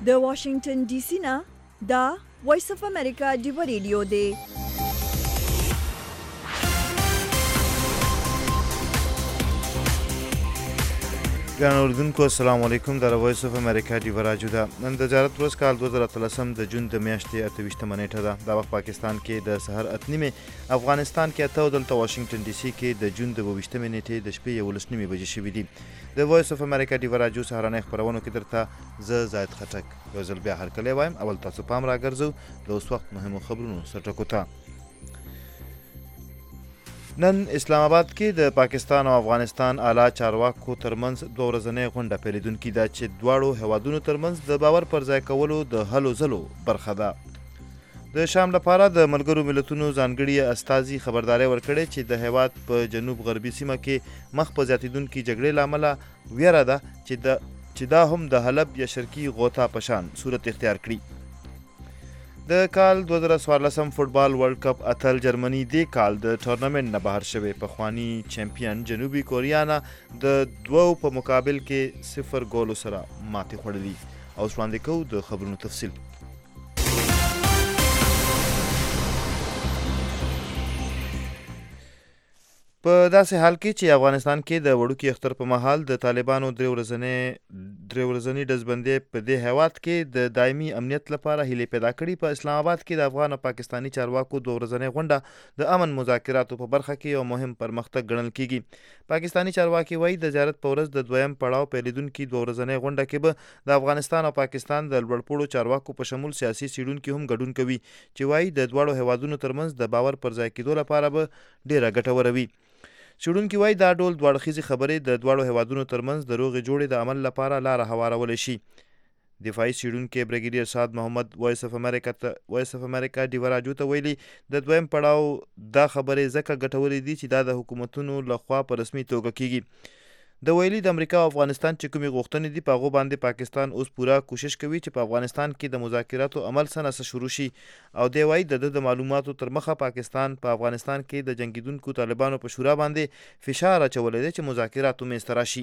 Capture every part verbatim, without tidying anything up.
د واشنگټن ډي سي نه دا وایس اف امریکا ډیو ریډیو دی. ګران اوریدونکو السلام علیکم. د وایس اف امریکا ډیو راډیو ده. نن د تجارت ورځ کال دوه زره اتلسم د جون د میاشتې اته ویشتمه نیټه ده. دا وخت پاکستان کې د سحر اته نیمې، افغانستان کې اته او دلته واشنگټن ډي سي کې د جون د اوه ویشتمې نیټې د شپې یولس نیمې بجې شوي دي. د وایس اف امریکا ډیو راډیو سهارنۍ خپرونو کې درته زه زاید خټک یو ځل بیا هرکلی وایم. اول تاسو پام راګرځو د اوس وخت مهمو خبرونو سرټکو ته. نن اسلام آباد کې د پاکستان او افغانستان اعلی چارواکو ترمنځ دوه ورځنۍ غونډه پیلیدونکې ده چې دواړو هیوادونو ترمنځ د باور پر ځای کولو د هلو ځلو برخه ده. د شام لپاره د ملګرو ملتونو ځانګړي استازي خبرداری ورکړې چې د هیواد په جنوب غربي سیمه کې مخ په زیاتېدونکي جګړې له امله ویره ده چې د چې دا هم د حلب یا شرقي غوطه په شان صورت اختیار کړي. د کال دوه زره څوارلسم فوټبال ورلډ کپ اتل جرمني دې کال د ټورنمنټ نه بهر شوی. پخواني چمپیون جنوبي کوریا نه د دوو په مقابل کې صفر ګولو سره ماتې خوړلي. اوس وړاندې کوو د خبرونو تفصیل. په داسې حال کې چې افغانستان کې د وړوکي اختر په مهال د طالبانو درې ورځنۍ درې ورځنۍ ډزبندۍ په دې هیواد کې د دایمي امنیت لپاره هیلې پیدا کړي. په اسلام آباد کې د افغان او پاکستاني چارواکو دوه ورځنۍ غونډه د امن مذاکراتو په برخه کې یو مهم پرمختګ ګڼل کیږي. پاکستاني چارواکي وایي د زیارت په ورځ د دویم پړاو پیلیدونکي دوه ورځنۍ غونډه کې به د افغانستان او پاکستان د لوړپوړو چارواکو په شمول سیاسي څیړونکي هم ګډون کوي چې وایي د دواړو هیوادونو ترمنځ د باور پر ځای کېدو لپاره به ډیره ګټوره وي. څیړونکي وایي دا ډول دوه اړخیزې خبرې د دواړو هیوادونو ترمنځ د روغې جوړې د عمل لپاره لاره هوارولی شي. دفاعي څیړونکی بریګیډیر سعد محمد وایس اف امریکا ته وایس اف امریکا ډیو راډیو ته ویلي د دویم پړاو دا خبرې ځکه ګټورې دي چې دا د حکومتونو لخوا په رسمي توګه کیږي. د ویلي د امریکا او افغانستان چې کومې غوښتنې دي په هغو باندې پاکستان اوس پوره کوشش کوي چې په افغانستان کې د مذاکراتو عمل څه نسه شروع شي. او دی وایي د ده د معلوماتو تر مخه پاکستان په پا افغانستان کې د جنګیدونکو طالبانو په شورا باندې فشار اچولی دی چې مذاکراتو منځته راشي.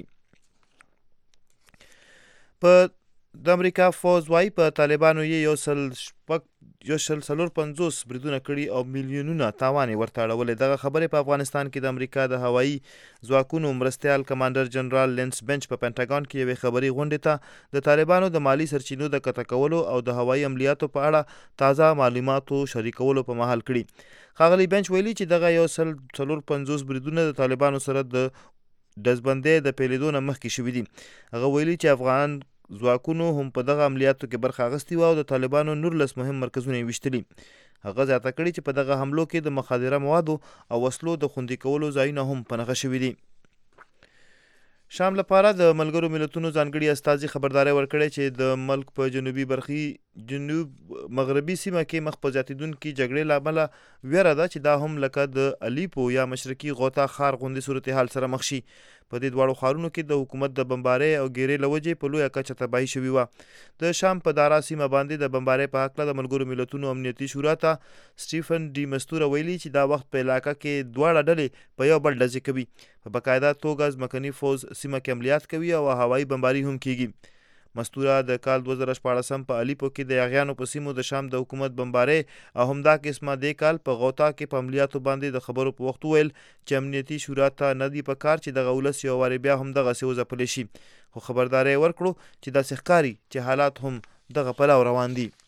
په د امریکا فوز وایي په طالبانو یې یو سل شپږ یو شل څلور پنځوس بریدونه کړي او میلیونونه تاوان یې ورته اړولی. دغه خبرې په افغانستان کې د امریکا د هوایي ځواکونو مرستیال کمانډر جنرال لینس بنچ په پینټاګان کې یوې خبري غونډې ته د طالبانو د مالی سرچینو د قطع کولو او د هوایي عملیاتو په اړه تازه معلوماتو شریکولو په مهال کړي. ښاغلي بنچ ویلي چې دغه یو سل څلور پنځوس بریدونه د طالبانو سره د ډزبندۍ د پیلېدو نه مخکې شوي دي. هغه ویلي چې افغان ځواکونو هم په دغه عملیاتو کې برخه اخیستې وه او د طالبانو نولس مهم مرکزونه یې ویشتلي. هغه زیاته کړي چې په دغه حملو کې د مخدره موادو او وسلو د خوندي کولو ځایونه هم په نښه شوي دي. شام لپاره د ملګرو ملتونو ځانګړي استازي خبرداری ورکړی چې د ملک په جنوبي برخي جنوب مغربي سیمه کې مخ په زیاتېدونکي جګړې له امله ویره ده چې دا هم لکه د الیپو یا مشرقي غوطه ښار غوندې صورتحال سره مخ شي. په دې دواړو ښارونو کې د حکومت د بمبارۍ او ګیرې له وجې په لویه کچه تباهي شوې وه. د شام په دارا سیمه باندې د بمبارۍ په هکله د ملګرو ملتونو امنیتي شورا ته سټیفن ډي مستوره ویلي چې دا وخت په علاقه کې دواړه ډلې په یو بل ډزې کوي. په باقاعده توګه ځمکني فوز سیمه کې عملیات کوي او هوایي بمباري هم کیږي. مستوره د کال دوه زره شپاړسم په الیپو کې د یاغیانو په سیمو د شام د حکومت بمبارۍ او همدا قسمه دې کال په غوطه کې په عملیاتو باندې د خبرو په وخت وویل چې امنیتي شورا ته نه دي په کار چې دغه ولس یو وارې بیا هم دغسې وځپلی شي. خو خبرداری یې ورکړو چې داسې ښکاري چې حالات هم دغه پلو روان دي.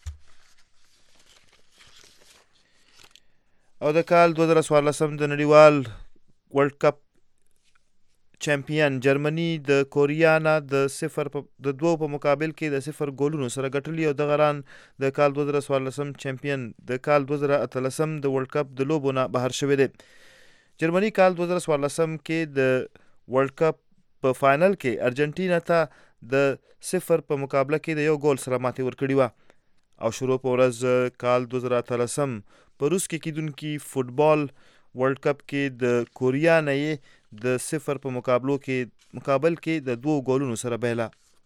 او د کال دوه زره څوارلسم د نړیوال ورلډ کپ چمپیون جرمني د کوریا نه د صفر د دوو په مقابل کې د صفر ګولونو سره ګټلي او دغه ران د کال دوه زره څوارلسم چمپیون د کال دوه زره اتلسم د ورلډ کپ د لوبو نه بهر شوی دی. جرمني کال دوه زره څوارلسم کې د ورلډ کپ په فاینل کې ارجنټینا ته د صفر په مقابله کې د یو ګول سره ماتې ورکړې وه. او شروع په ورځ کال دوه زره اتلسم په روس کې کیدونکي فوټبال ورلډ کپ کې د کوریا نه یې د صفر په مقابلو کې مقابل کې د دوو ګولونو سره بیله.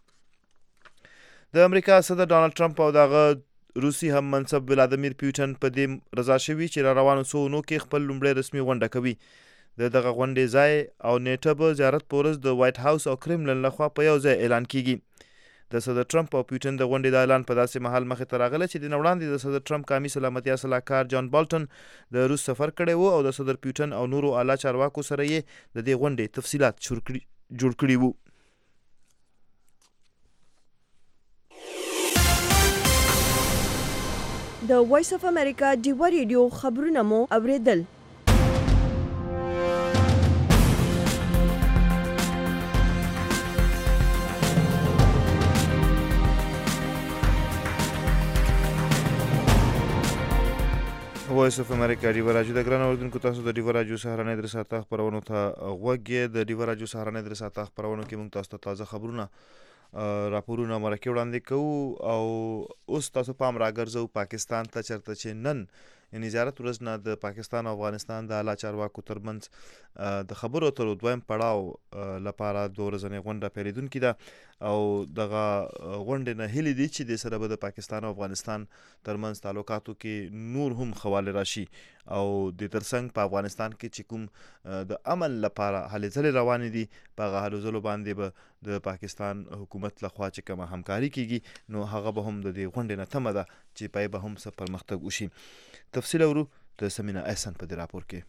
د امریکا صدر ډانلډ ټرمپ او دغه روسي هم منصب ولادیمیر پیوټن په دې رضا شوي چې را روانو څو اونو کې خپل لومړی رسمي غونډه کوي. د دغه غونډې ځای او نیټه به زیارت په ورځ د وایټ هاوس او کرملن لخوا په یو ځای اعلان کیږي. د صدر ټرمپ او پیوټن د غونډې د اعلان په داسې مهال مخې ته راغله چې د نه وړاندې د صدر ټرمپ قامي سلامتیا سلاکار جان بالټن د روس سفر کړی و او د صدر پیوټن او نورو اعلی چارواکو سره یې د دې غونډې تفصیلات جوړ کړي وو. د وایس اف امریکا ډیوا ریډیو خبرونه مو اوریدل. وایس اف امریکا ډیوا راډیو د ګران اوریدونکو تاسو د ډیوا راډیو سهارنۍ درې ساعته خبرونو ته غوږ یې. د ډیوا راډیو سهارنۍ درې ساعته خبرونو کې موږ تاسو ته تازه خبرونه راپورونه مرکه وړاندې کوو او اوس تاسو پام راګرځو پاکستان ته چرته چې نن یعنی زیارت ورځ نه د پاکستان او افغانستان د اعلی چارواکو ترمنځ د خبرو اترو دویم پړاو لپاره دوه ورځنۍ غونډه پیلېدونکې ده او دغه غونډې نه هیلې دي چې د سره به د پاکستان او افغانستان ترمنځ تعلقاتو کې نور هم خواله راشي او د ترڅنګ په افغانستان کې چې کوم د امن لپاره هلې ځلې روانې دي په هغه هلو ځلو باندې به د پاکستان حکومت لخوا چې کومه همکاري کیږي نو هغه به هم د دې غونډې نه تمه ده چې پای به هم څه پرمختګ وشي. تفصیل اورو د سمینا احسن په دې راپور کې.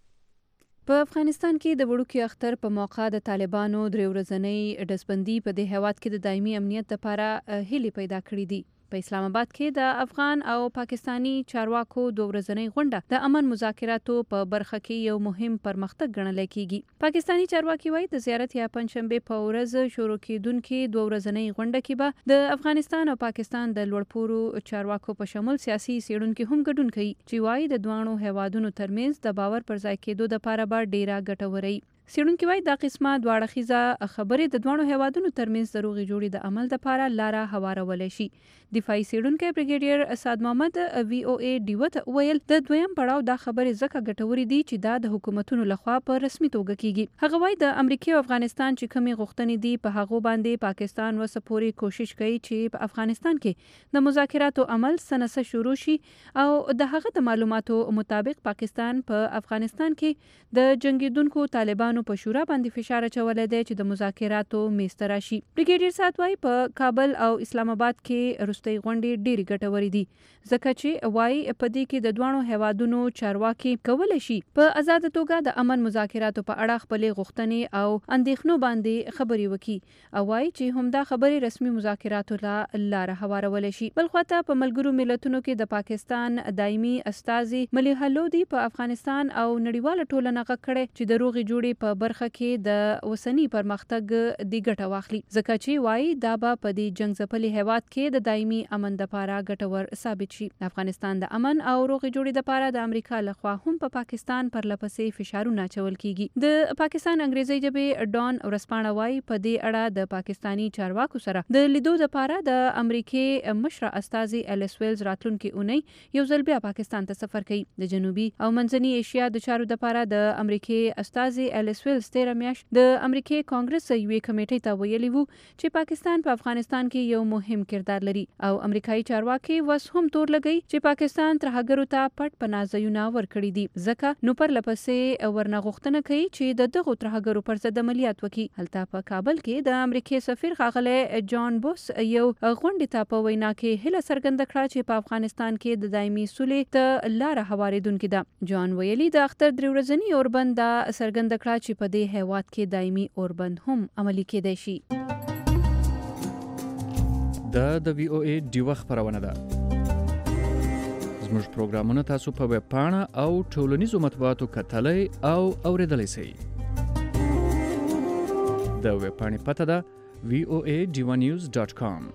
په افغانستان کې د وړوکي اختر په موقع د طالبانو درې ورځنۍ ډزبندي په دې هیواد کې د دایمي امنیت لپاره هیلې پیدا کړې دي. په اسلام آباد کې د افغان او پاکستانی چارواکو دوه ورځنۍ غونډه د امن مذاکراتو په برخه کې یو مهم پرمختګ ګڼل کېږي. پاکستانی چارواکي وایي د زیارت یا پنځشنبه په ورځ شروع کېدونکې دوه ورځنۍ غونډه کې به د افغانستان او پاکستان د لوړپوړو چارواکو په شمول سیاسي څېړونکي هم ګډون کوي چې وایي د دواړو هیوادونو ترمنځ د باور پر ځای کېدو لپاره به ډیره ګټوره وي. څېړونکي وایي دا قسمه دواړه خیزه خبرې د دواړو هیوادونو ترمنځ د روغې جوړې د عمل لپاره لاره هوارولی شي. دفاعي څېړونکی بریګیډیر اساد محمد وی او ای ډیوه ته وویل د دویم پړاو دا خبرې ځکه ګټورې دي چې دا د حکومتونو لخوا په رسمي توګه کیږي. هغه وایي د امریکا او افغانستان چې کومې غوښتنې دي په هغو باندې پاکستان وسه پورې کوشش کوي چې په افغانستان کې د مذاکراتو عمل سنسه شروع شي او د هغه د معلوماتو مطابق پاکستان په افغانستان کې د جنگیدونکو طالبانو په شورا باندې فشار اچولی دی چې د مذاکراتو میز ته راشي. بریګیډیر سات وایي په کابل او اسلام آباد کې وروستۍ غونډې ډېرې ګټورې دي ځکه چې وایي په دې کې د دواړو هیوادونو چارواکي کولی شي په ازاده توګه د امن مذاکراتو په اړه خپلې غوښتنې او اندېښنو باندې خبرې وکړي او وایي چې همدا خبرې رسمي مذاکراتو له لاره هوارولی شي. بل خواته په ملګرو ملتونو کې د پاکستان دایمي استازي ملیحه لودي په افغانستان او نړیواله ټولنه غږ کړی چې د روغې جوړې په برخه کې د اوسني پرمختګ دی ګټه واخلي ځکه چې وایي دا به په دې جنګ ځپلي هیواد کې د دایمي امن لپاره ګټور ثابت شي. د افغانستان د امن او روغې جوړې لپاره د امریکا لخوا هم په پا پاکستان پرلپسې فشارونه اچول کیږي. د پاکستان انګریزي ژبې ډان ورسپاڼه وایي په دې اړه د پاکستانی چارواکو سره د لیدو لپاره د امریکای مشره استازي الیس ویلز راتلونکي اونۍ یو ځل بیا پاکستان ته سفر کوي. د جنوبي او منځني ایشیا د چارو لپاره د امریکای استازي الیس ویلز تیره میاشت د امریکای کانګرس یوې کمیټې ته ویلي وو چې پاکستان په افغانستان کې یو مهم کردار لري او امریکایي چارواکي وس هم تور لګي چې پاکستان ترهګرو ته پټ پناهځایونه ورکړي دي ځکه نو پر لپسې ورنه غوښتنه کوي چې د دغو ترهګرو پر ضد عملیات وکړي. هلته په کابل کې د امریکای سفیر ښاغلی جان بوس یو غونډې ته په وینا کې هیله څرګنده کړه چې په افغانستان کې د دایمي سولې ته لاره هوارېدونکې ده. جان ویلي د اختر درې ورځني اوربند دا څرګنده کړه چې په دې هیواد کې دایمي اوربند هم عملي کېدای شي. دا د وی او ای ډیوه خبرونه ده. زموږ پروګرامونه تاسو په ویب پاڼه او ټولنیزو مطبوعاتو کتلای او اوریدلای شئ. د ویب پاڼې پته ده وی او ای ډیوه نیوز ډاټ کام.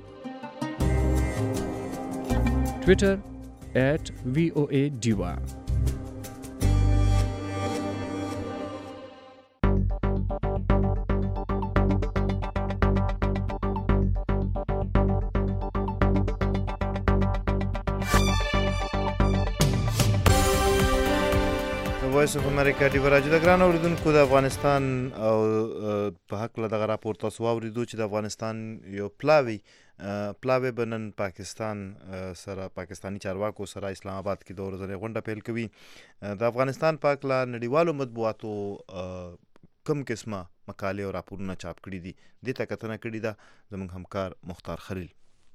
ټویټر ایٹ وی او ای ډیوه. وایس اف امریکا ډیوا راډیو د ګران اوریدونکو د افغانستان او په حق له دغه راپور تاسو واوریدو چې د افغانستان یو پلاوی پلاوی بنن پاکستان سره پاکستانی چارواکو سره اسلام آباد کې دوه ورځې غونډه پیل کوي. د افغانستان په حق له نړیوالو مطبوعاتو کوم قسمه مقالې او راپورونه چاپ کړي دي. دې ته کتنه کړې ده زموږ همکار مختار خلیل.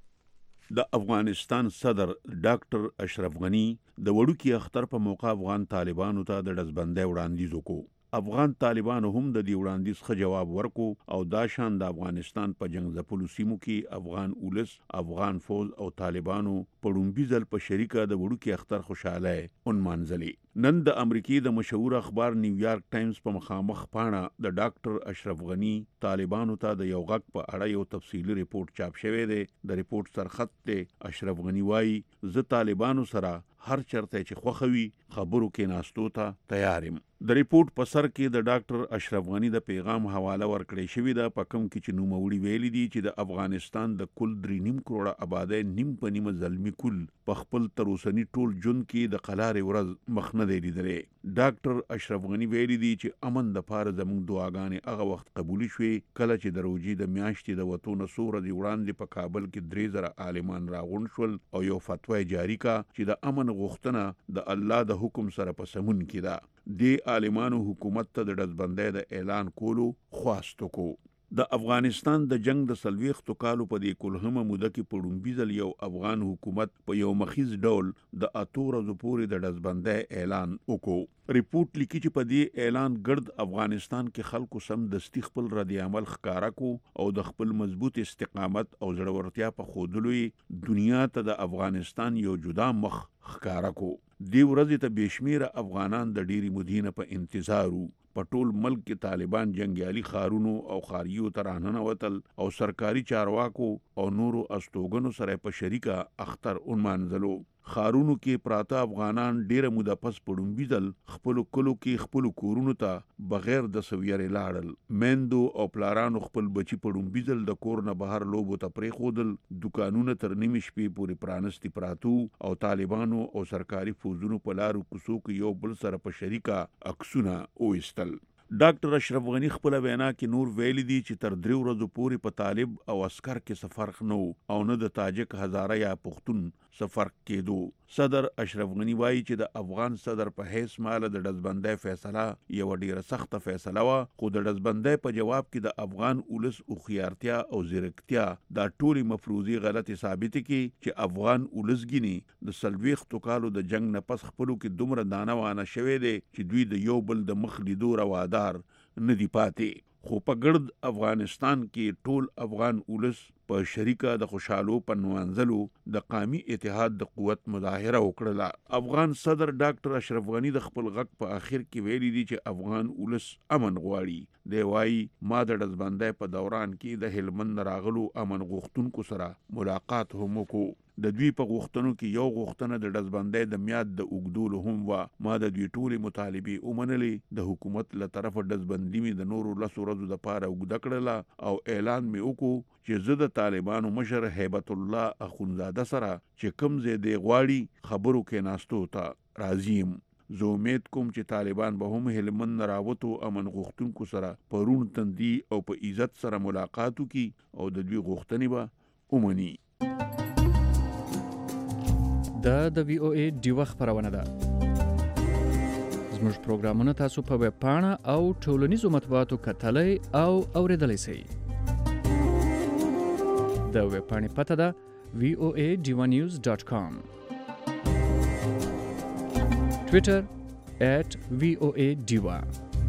د افغانستان صدر ډاکټر اشرف غنی د وړوکي اختر په موقع افغان طالبانو ته د ډزبندۍ وړاندیز وکړو. افغان طالبانو هم د دې وړاندیز ښه جواب ورکو او دا شان د افغانستان په جنگ ځپلو سیمو کې افغان اولس، افغان فوز او طالبانو په ړومبي ځل په شریکه د وړوکي اختر خوشاله ونمانځلې. نن د امریکای د مشهور اخبار نیویارک ټایمز په مخامخ پاڼه د ډاکټر اشرف غنی طالبانو ته د یو غږ په اړه یو تفصیلي ریپورت چاپ شوی دی. د ریپورت سرخط دی اشرف غنی وایي زه طالبانو سره هر چرته چې خوخوي خبرو کې ناستو ته تیار یم. د ریپورت په سر کې د ډاکټر اشرف غنی د پیغام حواله ورکړې شوې ده په کوم کې چې نوموړي ویلي دي چې د افغانستان د کل درې نیم کروڑه آبادی نیم په نیمه زلمی کل په خپل تر اوسني ټول ژوند کې د قلارې ورځ مخ نه دی لیدلی. ډاکټر اشرف غنی ویلي دي چې امن د پاره زموږ دعاګانې هغه وخت قبولې شوې کله چې د روژې د میاشتې د وتو نه څو ورځې وړاندې په کابل کې درې زره عالمان راغونډ شول او یو فتوا جاری کا چې د امن غوښتنه د الله د حکم سره په سمون کې ده. د عالمانو حکومت ته د ډزبندۍ د اعلان کولو خواست وکړو. د افغانستان د جنگ د څلوېښتو کالو په دې کلهمه موده کې په ړومبي ځل یو افغان حکومت په یو مخیز ډول د اتو ورځو پورې د ډزبندۍ اعلان وکړو. ریپورت لیکي چې په دې اعلان ګرد افغانستان کې خلکو سم دستی خپل رد عمل ښکارا کو او د خپل مضبوط استقامت او زړورتیا په ښودلو دنیا ته د افغانستان یو جدا مخ ښکارا کو. دی ورځې ته بېشمیره افغانان د ډېرې مودې نه په انتظار وو. په ټول ملک کې طالبان جنګیالي ښارونو او ښاریو ته راننوتل او سرکاري چارواکو او نورو استوګنو سره په شریکه اختر ونمانځلو. ښارونو کې پراته افغانان ډیره موده پس په ړومبي ځل خپلو کلو کې خپلو کورونو ته بغیر د سویرې لاړل. میندو او پلارانو خپل بچي په ړومبي ځل د کور نه بهر لوبو ته پرېښودل. دوکانونه تر نیمې شپې پورې پرانستي پراتو او طالبانو او سرکاري فوزونو په لارو کوڅو کې یو بل سره په شریکه عکسونه وایستل. ډاکټر اشرف غنی خپل وینا کې نور ویلي دي چې تر درې ورځو پورې په طالب او عسكر کې څه فرق نه او نه د تاجک هزاره یا پښتون څه فرق کېدو. صدر اشرف غنی وایي چې د افغان صدر په حیث ماله د ډزبندۍ فیصله یو ډیره سخته فیصله وه خو د ډزبندۍ په جواب کې د افغان اولس هوښیارتیا او ځیرکتیا دا ټولې مفروضې غلطې ثابتې کړي چې افغان اولس ګیني د څلوېښتو کالو د جنگ نه پس خپلو کې دومره دانه وانه شوی دی چې دوی د یو بل د مخ لیدو روادار نه دی پاتې. خو په ګرد افغانستان کې ټول افغان اولس په شریکه د خوشحالو په نمانځلو د قومي اتحاد د قوت مظاهره وکړله. افغان صدر ډاکټر اشرف غنی د خپل غږ په آخر کې ویلي دي چې افغان اولس امن غواړي. دی وایي ما د ډزبندۍ په دوران کې د هلمند راغلو امن غوښتونکو سره ملاقات هم وکړو. د دوی په غوښتنو کې یو غوښتنه د ډزبندۍ د میاد د اوږدولو هم وه. ما د دوی ټولې مطالبې ومنلې. د حکومت له طرفه ډزبندي مې د نورو لسو ورځو دپاره اوږده کړله او اعلان مې وکړو چې زه د طالبانو مشر هیبت الله اخونزاده سره چې کوم ځای دی غواړي خبرو کې ناستو ته راضي یم. زه امید کوم چې طالبان به هم هلمند نه راوتو امن غوښتونکو سره په روڼ تندي او په عزت سره ملاقات وکړي او د دوی غوښتنې به ومني. دا د وی او ای ډیوه خپرونه ده. زموږ پروګرامونه تاسو په ویب پاڼه او ټولنیزو مطبوعاتو کتلی او اوریدلی شئ. د ویب پاڼې پته ده وی او ای ډیوه نیوز ډاټ کام. ټویټر ایټ وی او ای ډیوه.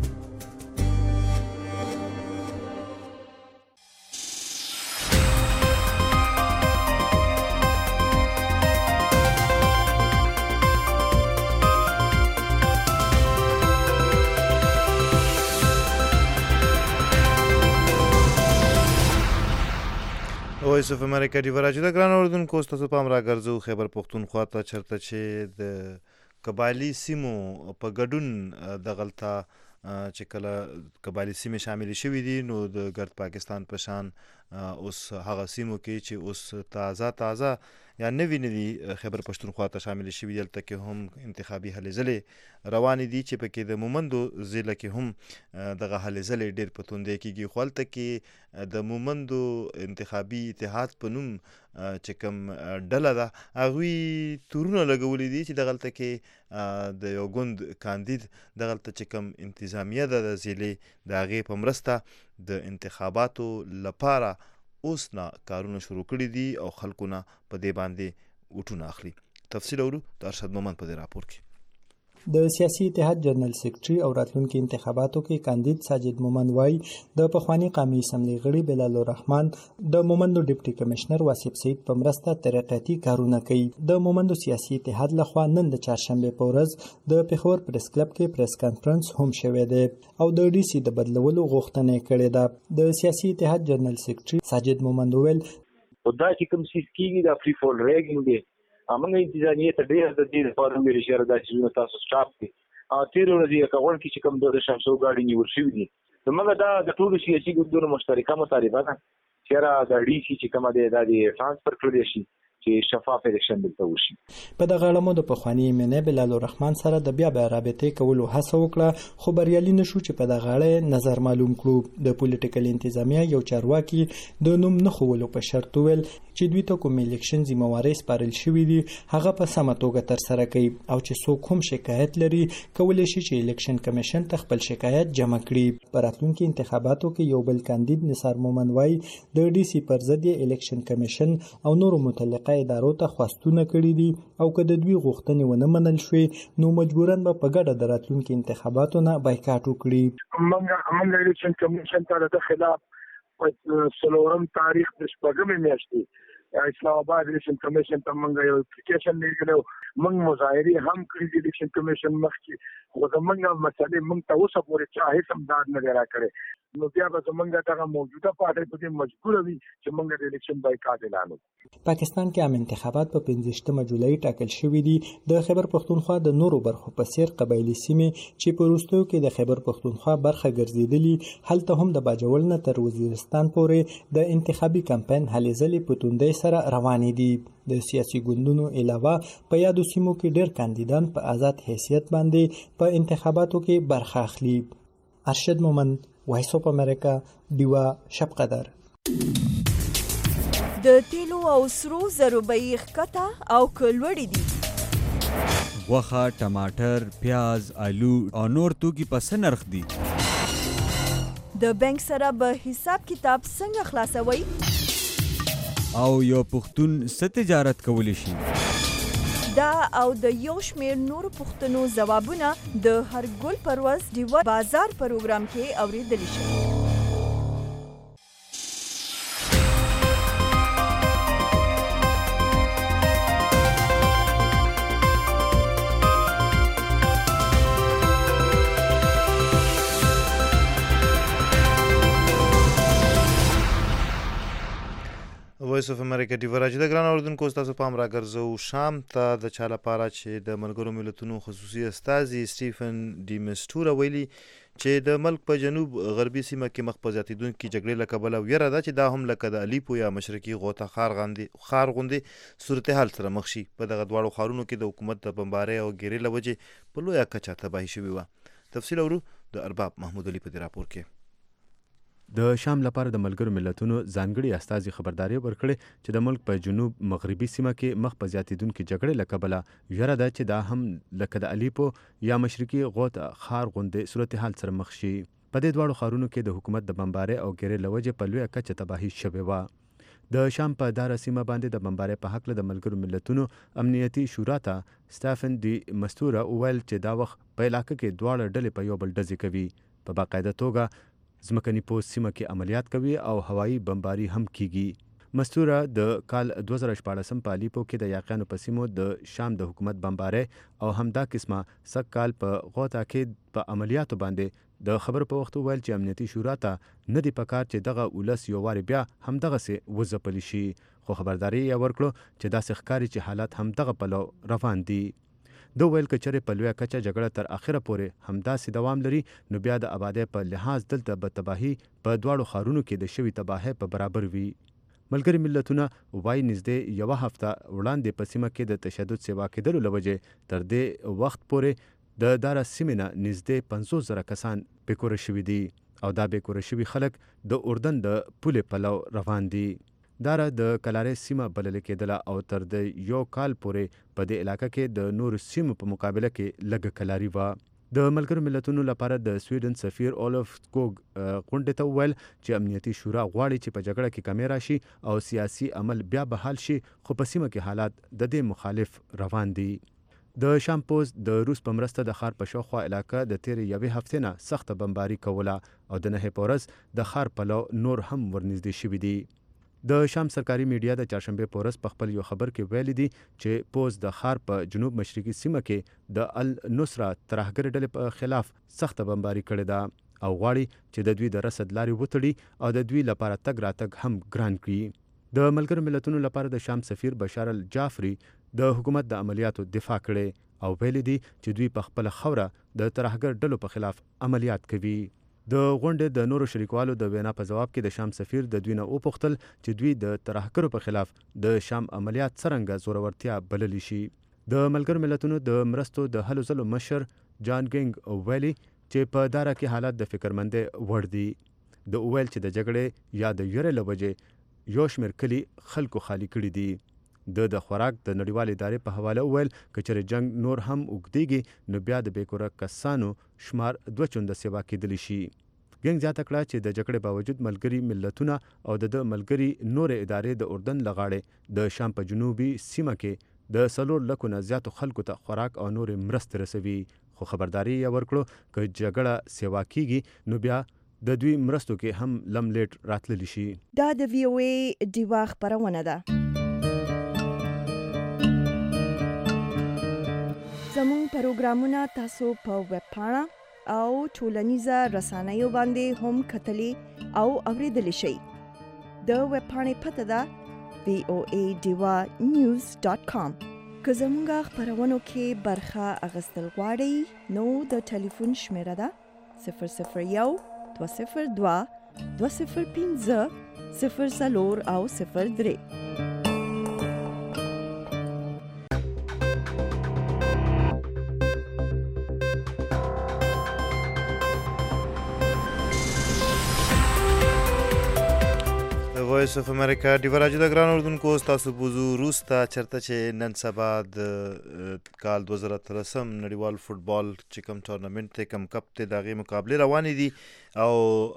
وایس اف امریکا دی ورجه د ګران اوردونکو تاسو پام را ګرځو خیبر پختونخوا ته چرته چې د قبایلی سیمو په ګډون د غلطه چې کله قبایلی سیمې شامل شوي دي نو د ګرد پاکستان په شان اوس هغه سیمو کې چې اوس تازه تازه یا نوی نوی خیبر پښتونخوا ته شامل شوي دلته کې هم انتخابي هلې ځلې روانې دي چې پکې د مومندو ضلع کې هم دغه هلې ځلې ډېر په توندۍ کېږي خو هلته کې د مومندو انتخابي اتحاد په نوم چې کوم ډله ده هغوی تورونه لګولي دي چې دغلته کې د یو ګوند کاندید دغلته چې کوم انتظامیه ده د ضلعې د هغې په مرسته د انتخاباتو لپاره اوس نه کارونه شروع کړي دي او خلکو نه په دې باندې وټونه اخلي. تفصیل اورو د ارشد مومند په دې راپور کې. د سیاسي اتحاد جنرال سیکرټري او راتلونکي انتخاباتو کې کاندید ساجد مومند وایي د پخوانی قومي اسمبلی غړي بلال الرحمن د مومندو ډیپټي کمشنر واسف سعید په مرسته ترقیاتي کارونه کوي. د مومندو سیاسي اتحاد لخوا نن د چهارشنبه په ورځ د پېښور پریس کلب کې پریس کانفرنس هم شوی دی او د ډي سي د بدلولو غوښتنه کړې ده. د سیاسي اتحاد جنرال سیکرټري ساجد مومند ویل دا چې کوم سیس کېږي دا فری فول ریګینګ دی امنګ انتظامیه ته ډیر د دې لپاره ویل شي دا چې تاسو سټاپ دي ا تیر ورځې کول کې چې کوم د شمسو ګاډي نیول شوی دي زموږ دا د ټولو سیاسي ګوندونو مشترکه مطالبه ده چې را د ډي سي چې کوم دی دا د ترانسفر کړی شي چې شفاف الیکشن دلته وشي. په دغه اړه مو د پخوانی منه بلال الرحمن سره د بیا بیا رابطې کولو هڅه وکړه خو بریالي نشو چې په دغه اړه نظر معلوم کړو. د پولیټیکل انتظامیه یو چارواکي د نوم نه خولو په شرط ویل چې دوی ته کوم الیکشن ذمہواری سپارل شوی دي هغه په سمه توګه تر سره کوي او چې څوک هم شکایت لري کولای شي چې الیکشن کمیشن ته خپل شکایت جمع کړي. په راتلونکي انتخاباتو کې یو بل کاندید نثار مومند وایي د ډي سي پر ضد الیکشن کمیشن او نورو متعلقه ادارو ته خواستونه کړي دي او که د دوی غوښتنې ونه منل شوې نو مجبورن به په ګډه د راتلونکي انتخاباتو نه بایکاټ وکړي. موږ موږ الیکشن کمیشن ته د خلاف څلورم تاریخ د شپږمې میاشتې اسلام آباد الیکشن کمیشن ته موږ یو اپلیکیشن لیکلو موږ مظاهرې هم کړې دي الیکشن کمیشن مخکې خو زموږ مسلې موږ ته اوسه پورې چا هیڅ امداد نه دی راکړی نو بیا به زموږ دغه موجوده پارټۍ په دې مجبوره وي چې موږ د الیکشن بایکاټ اعلان وکړو. پاکستان کې عام انتخابات په پنځه جولای ټاکل شوي دي. د خیبر پښتونخوا د نورو برخو په څیر قبایلي سیمې چې په وروستیو کې د خیبر پښتونخوا برخه ګرځېدلي هلته هم د باجوړ نه تر وزیرستان پورې د انتخابي کمپاین هلې ځلې په توندۍ سره روانې دي. د سیاسي ګوندونو علاوه په یادو سیمو کې ډېر کاندیدان په آزاد حیثیت باندې په انتخاباتو کې برخه اخلي. ارشد مومند، وایس اف امریکا، ډیوا شب قدر. د تیلو او سرو زرو بیې ښکته او کلوړې دي. غوښه، ټماټر، پیاز، آلو او نور توکي په څه نرخ دي؟ د بانک سره به حساب کتاب څنګه خلاصوي؟ او یو پښتون څه تجارت کولی شي؟ دا او د یو شمېر نورو پوښتنو ځوابونه د هر ګل پر ورځ ډیوا بازار پروګرام کې اورېدلی شي. وایس اف امریکا ډیوا راځي د ګران اوردونکو تاسو پام راګرځو شام ته د چا لپاره چې د ملګرو ملتونو خصوصي استازي سټیفن ډي مسټورا ویلي چې د ملک په جنوب غربي سیمه کې مخ په زیاتېدونکي جګړې له کبله ویره ده چې دا هم لکه د الیپو یا مشرقي غوطه ښار غوندې صورتحال سره مخ شي. په دغه دواړو ښارونو کې د حکومت د بمبارۍ او ګیرې له وجې په لویه کچه تباهي شوې وه. تفصیل اورو د ارباب محمود علي په دې راپور کې. د شام لپاره د ملګرو ملتونو ځانګړي استازي خبرداري ورکړې چې د ملک په جنوب مغربي سیمه کې مخ په زیاتېدونکي جګړې له کبله ویره ده چې دا هم لکه د الیپو یا مشرقي غوطه ښار غوندې صورتحال سره مخ شي. په دې دواړو ښارونو کې د حکومت د بمبارۍ او ګیرې له وجې په لویه کچه تباهي شوې وه. د شام په داره سیمه باندې د بمبارۍ په هکله د ملګرو ملتونو امنیتي شورا ته سټیفن ډي مسټورا وویل چې دا وخت په علاقه کې دواړه ډلې په یو بل ډزې کوي. په باقاعده توګه ځمکني پوست سیمه کې عملیات کوي او هوایي بمباري هم کیږي. مستوره د کال دوه زره شپاړسم په الیپو کې د یاقیانو په سیمو د شام د حکومت بمباري او همدا قسمه سږ کال په غوطه کې په عملیاتو باندې د خبر په وخت ویل چې امنیتي شورا ته نه دی پکار چې دغه ولس یو واري بیا همدغسې وځپلی شي، خو خبرداری یې ورکړو چې داسې ښکاري چې حالات همدغه پلو روان دي. د ویل کچره په لوی کچه جګړه تر اخره پورې همداسې دوام لري نو بیا د آبادی په لحاظ دلته به تباهي په دواړو ښارونو کې د شوي تباهي په برابر وي. ملګري ملتونه وایي نږدې یوه هفته وړاندې په سیمه کې د تشدد سیوا کېدلو له وجې تر دې وخت پورې د داره سیمې نه نږدې پنځوس زره کسان بېکوره شوي دي او دا بېکوره شوي خلک د اردن د پولې پلو روان دي. داره د کلارې سیمه بلل کېدله او تر د یو کال پورې په دې علاقه کې د نورو سیمو په مقابله کې لږه کلاري وه. د ملګرو ملتونو لپاره د سویډن سفیر اولف سکوګ غونډې ته وویل چې امنیتي شورا غواړي چې په جګړه کې کمی راشي او سیاسي عمل بیا بحال شي خو په سیمه کې حالات د دې مخالف روان دي. د شام پوسټ د روس په مرسته د ښار په شاوخوا علاقه د تیرې یوې هفتې نه سخته بمباري کوله او د نهې په ورځ د ښار پلو نور هم ورنږدې شوي دي. د شام سرکاري میډیا د چهارشنبې په ورځ په خپل یو خبر کې ویلي دي چې پوز د ښار په جنوب مشرقي سیمه کې د النصره ترهګر ډلې په خلاف سخته بمباري کړې ده او غواړي چې د دوی د رسد لارې وتړي او د دوی لپاره تګ راتګ هم ګران کړي. د ملګرو ملتونو لپاره د شام سفیر بشار الجعفري د حکومت د عملیاتو دفاع کړي او ویلي دي چې دوی په خپل خوره د ترهګر ډلو په خلاف عملیات کوي. د غونډې د نورو شریکوالو د وینا په جواب کې د شام سفیر د دوی نه وپوښتل چې دوی د ترهګرو په خلاف د شام عملیات څرنګه زورورتیا بللی شي. د ملګرو ملتونو د مرستو د هلو ځلو مشر جان ګینګ ویلي چې په داره کې حالات د فکرمندۍ وړ دي. د ویل چې د جګړې یا د یورې له وجې یو شمېر کلي خلکو خالي کړي دي. د د خوراک د نړیوالې ادارې په حواله وویل که چېرې جنګ نور هم اوږدیږي نو بیا د بېکوره کسانو شمار دوه چنده سیوا کېدلی شي. ګینګ زیاته کړه چې د جګړې باوجود ملګري ملتونه او د د ملګري نورې ادارې د اردن له غاړې د شام په جنوبي سیمه کې د څلور لکو نه زیاتو خلکو ته خوراک او نورې مرستې رسوي خو خبرداری یې ورکړو که جګړه سیوا کیږي نو بیا د دوی مرستو کې هم لم لیټ راتللی شي. دا د وی او ای ډیوا خپرونه ده. زموږ پروګرامونه تاسو په ویب پاڼه او ټولنیزه رسنیو باندې هم کتلی او اوریدلی شئ. د ویب پاڼې پته ده وی او ای ډیوا نیوز ډاټ کام. که زموږ خپرونو کې برخه اخیستل غواړئ نو د ټلیفون شمیره ده صفر صفر یو دوه صفر دوه دوه صفر پنځه صفر څلور او صفر درې. وایس اف امریکا ډیوا راجو د ګران اردوونکو ستاسو بوزو روس ته چېرته چې نن سبا د کال دوه زره اتلسم نړیوال فوټبال چې کوم ټورنمنټ دی کوم کپ دی د هغې مقابلې روانې دي او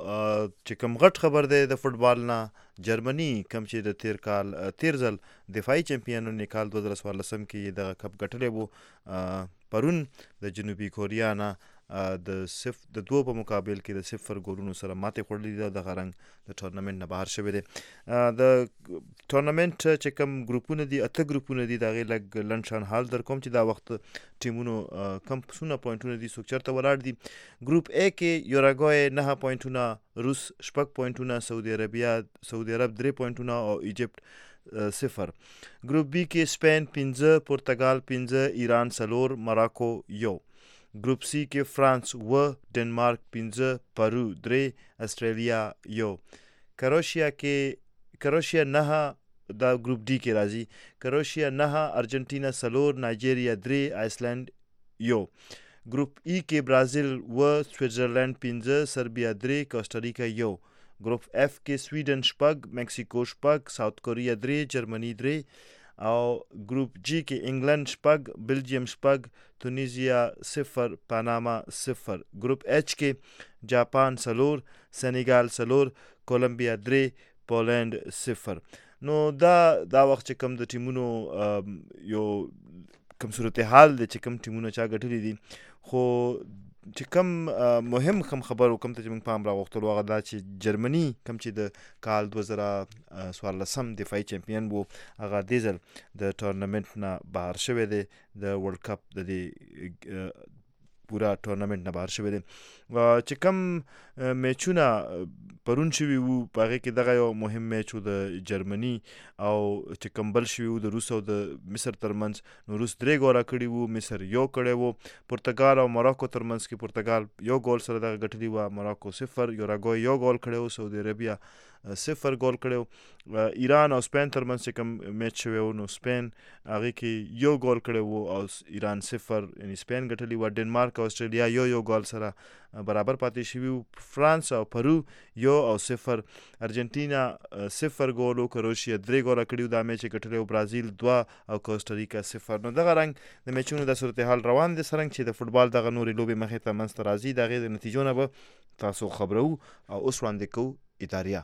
چې کوم غټ خبر دی د فوټبال نه جرمني کوم چې د تیر کال تیر ځل دفاعي چمپیانونو کال دوه زره څوارلسم کې دغه کپ ګټلی و پرون د جنوبي کوریا نه د صف د دوه په مقابل کې د صفر ګولونو سره ماتې خوړلې ده. دغه رنګ د ټورنمنټ نه بهر شوی دی. د ټورنمنټ چې کوم ګروپونه دي اته ګروپونه دي د هغې لږ لنډ شان حال در کوم چې دا وخت ټیمونو کم څونه پوینټونه دي څوک چېرته ولاړ دي. ګروپ ا کې یوراګوای نهه پوینټونه، روس شپږ پوینټونه، سعودي عربیا سعودي عرب درې پوینټونه او ایجپټ صفر. ګروپ بی کې سپین پنځه، پرتګال پنځه، ایران څلور، مراکو یو. ګروپ سی کې فرانس و، ډنمارک پنځه، پرو درې، استرالیا یو. کروشیا کې کروشیا نهه، دا ګروپ ډي کې راځي. کروشیا نهه، ارجنټینا څلور، نایجیریا درې، آیسلینډ یو. ګروپ ای کې برازیل و، سویټزرلینډ پنځه، سربیا درې، کوسټاریکا یو. ګروپ اف کې سویډن شپږ، میکسیکو شپږ، ساوت کوریا درې، جرمني درې. او ګروپ جی کې انګلند شپږ، بلجیم شپږ، تونیزیا صفر، پاناما صفر. ګروپ ایچ کې جاپان څلور، سنیګال څلور، کولمبیا درې، پولینډ صفر. نو دا دا وخت چې کوم د ټیمونو یو کوم صورتحال دی چې کوم ټیمونه چا ګټلي دي، خو چې کوم مهم کوم خبر کوم ته چې موږ پام راغوښتلو هغه دا چې جرمني کوم چې د کال دوه زره څوارلسم دفاعي چمپیون و هغه دې ځل د ټورنمنټ نه بهر شوی دی د ورلډ کپ د دې پورا ټورنمنټ نه بهر شوی دی. چې کم میچونه پرون شوي وو په هغې کې دغه یو مهم میچ و د جرمني او چې کم بل شوي وو د روس او د مصر ترمنځ. نو روس درې ګوله کړي وو، مصر یو کړی وو. پرتګال او موراکو ترمنځ کې پرتګال یو ګول سره دغه ګټلي وه، موراکو صفر، یوراګوای یو ګول کړی وو، سعودي عربیه صفر ګول کړی وو. ایران او سپین ترمنځ چې کوم میچ شوی و نو سپین هغې کې یو ګول کړی وو او ایران صفر، یعنی سپین ګټلي وه. ډنمارک او اسټرالیا یو یو ګول سره برابر پاتې شوي وو. فرانس او پرو یو او صفر، ارجنټینا صفر ګول و، کروشیا درې ګوله کړي وو دا میچ یې ګټلی وو، برازیل دوه او کوسټاریکا صفر. نو دغه رنګ د میچونو د صورتحال روان دی. څرنګه چې د فوټبال دغه نورې لوبې مخې ته منځته راځي د هغې د نتیجو نه به تاسو خبرو او اوس وړاندې کوو ایتاریا.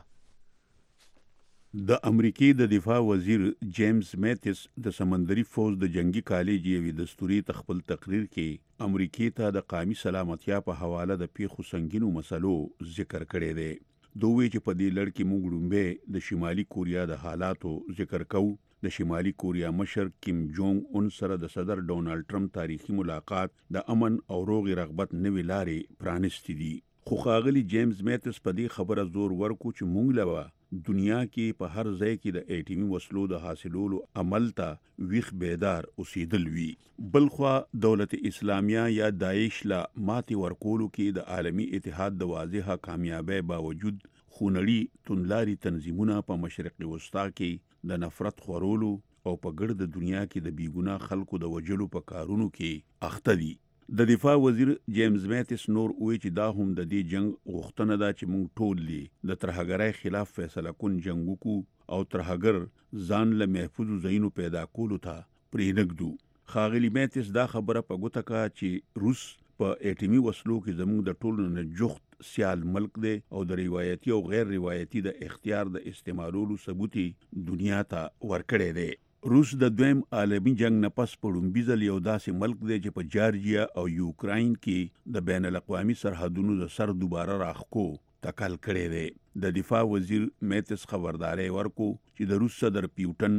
د امریکای د دفاع وزیر جیمز میتس د سمندري فوج د جنگي کالج یوې دستوري تخپل تقریر کې امریکای ته د قومي سلامتیا په حواله د پیښو سنگینو مسلو ذکر کړی دی. دوی چې په دې لړ کې موږ لومبه د شمالي کوریا د حالاتو ذکر کوو. د شمالي کوریا مشر کیم جونګ اون سره د صدر ډونالډ ټرمپ تاریخي ملاقات د امن او روغې رغبت نوې لارې پرانستې دي. خو ښاغلي جیمز میتس په دې خبره زور ورکو چې موږ له دنیا کې په هر ځای کې د ایټمي وسلو د حاصلولو عمل ته ویښ بیدار اوسېدل وي. بلخوا دولت اسلامیه یا داعش له ماتې ورکولو کې د عالمي اتحاد د واضحه کامیابۍ باوجود خونړي توندلاري تنظیمونه په مشرق وسطا کې د نفرت خورولو او په ګرد دنیا کې د بیګناه خلکو د وجلو په کارونو کې اخته دي. د دفاع وزیر جیمز میتس نور وی چې دا هم د دې جنگ غوښتنه ده چې موږ ټول دي د ترهګرۍ خلاف فیصله کون جنگ وکړو او ترهګر ځان له محفوظ ځایونو پیدا کولو ته پرېنږدو. ښاغلي میتس دا خبره په ګوته کړه چې روس په ایټمي وسلو کې زموږ د ټولو نه جوخت سیال ملک دی او د روایتي او غیر روایتي د اختیار د استعمالولو ثبوت دنیا ته ورکړی دی. روس د دویم عالمي جنگ نه پس په لومبي ځل یو داسې ملک دی چې په جارجیا او یوکراین کې د بین الاقوامي سرحدونو د سر دوباره راخکو تکل کړی دی. د دفاع وزیر میتس خبرداري ورکو چې د روس صدر پیوټن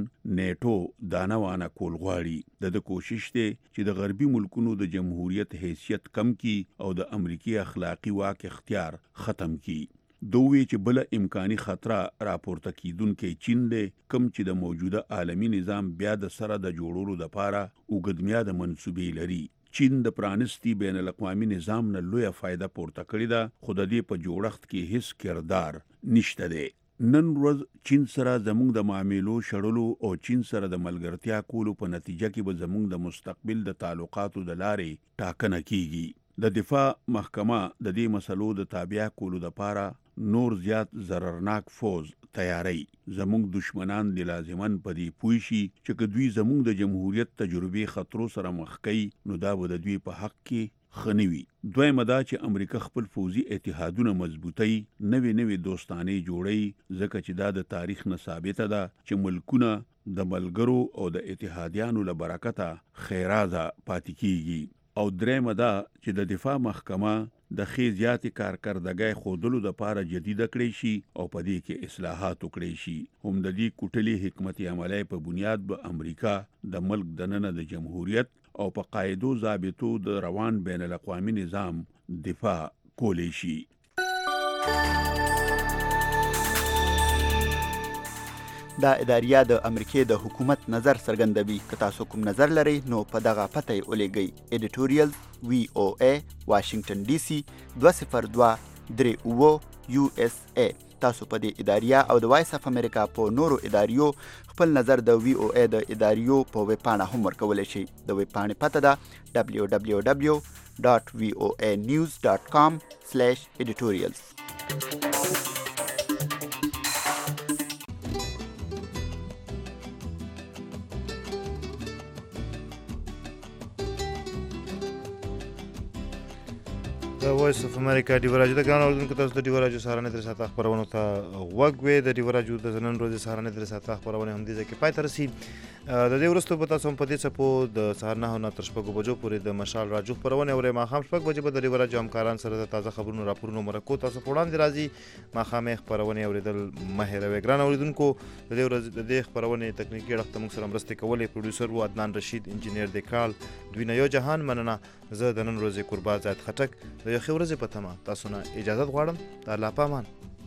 نیټو دانه وانه کول غواړي. د د کوشش دی چې د غربي ملکونو د جمهوریت حیثیت کم کی او د امریکای اخلاقی واک اختیار ختم کی. دوی چې بل امکاني خطر راپورته کیدونکې چین دی کم چې د موجوده عالمی نظام بیا د سره د جوړولو لپاره اوږدمیاده منسوبې لري. چین د پرانستی بین الاقوامي نظام نه لویه فایده پورته کړې ده خو د دې په جوړښت کې هیڅ کردار نشته دی. نن ورځ چین سره زموږ د معاملو شړلو او چین سره د ملګرتیا کولو په نتیجه کې به زموږ د مستقبل د تعلقاتو د لارې ټاکنه کیږي. د دفاع محکمه د دې مسلو د تابع کولو لپاره نور زیات ضررناک فوج تیاری. زموږ دشمنان د لازمن په دې پوه شي چې که دوی زموږ د جمهوریت تجربې خطرو سره مخ کوي نو دا به د دوی په حق کې ښه نه وي. دویمه دا چې امریکا خپل فوزي اتحادونه مضبوطوي، نوې نوې دوستانې جوړوي ځکه چې دا د تاریخ نه ثابته ده چې ملکونه د ملګرو او د اتحادیانو له برکته خیرازه پاتې کیږي. او درېمه دا چې د دفاع محکمه د ښې زیاتې کارکردګۍ ښودلو دپاره جدیده کړی شي او په دې کې اصلاحات وکړی شي. هم د دې کوټلې حکمت عملۍ په بنیاد به امریکا د ملک دننه د جمهوریت او په قاعدو ضابطو د روان بین الاقوامي نظام دفاع کولی شي. دا اداریه د امریکای د حکومت نظر څرګندوي. که تاسو کوم نظر لرئ نو په دغه پته یې ولیږئ. ایډیټوریال وی او ای واشنگټن ډي سي دوه صفر دوه درې اوه یو اس ای. تاسو په دې اداریه او د وایس اف امریکا په نورو اداریو خپل نظر د وی او ای د اداریو په ویب پاڼه هم ورکولی شئ. د ویب پاڼې پته ده دبلیو دبلیو دبلیو ډاټ وی او ای نیوز ډاټ کام سلیش ایډیټوریالز. د وایس اف امریکا ډیو راجو د ګران اوردونکو تاسو د ډیو راجو سهارنې درې ساعته خپرونو ته غوږ وې. د ډیو راجو د نن ورځې سهارنې درې ساعته خپرونې همدې ځای کې پای ته رسي. د دې وروسته به تاسو هم په دې څپو د سهار نهو نه تر شپږو بجو پورې د مشال راجو خپرونې اورئ. ماښام شپږ بجې به د ډیو راجو همکاران سره د تازه خبرونو راپورونو مرکو تاسو په وړاندې راځي. ماښامې خپرونې اورېدل مه هېروئ. ګران اوریدونکو د دې ورځې د دې خپرونې تکنیکي اړخ ته موږ سره مرستې کولې. پروډیوسر و عدنان رشید، انجینیر دیکال، دوی نه یو جهان مننه. زه د نن ورځې قربا زید خټک د یو ښې ورځې په تمه تاسو نه اجازه غواړم. د الله په امان.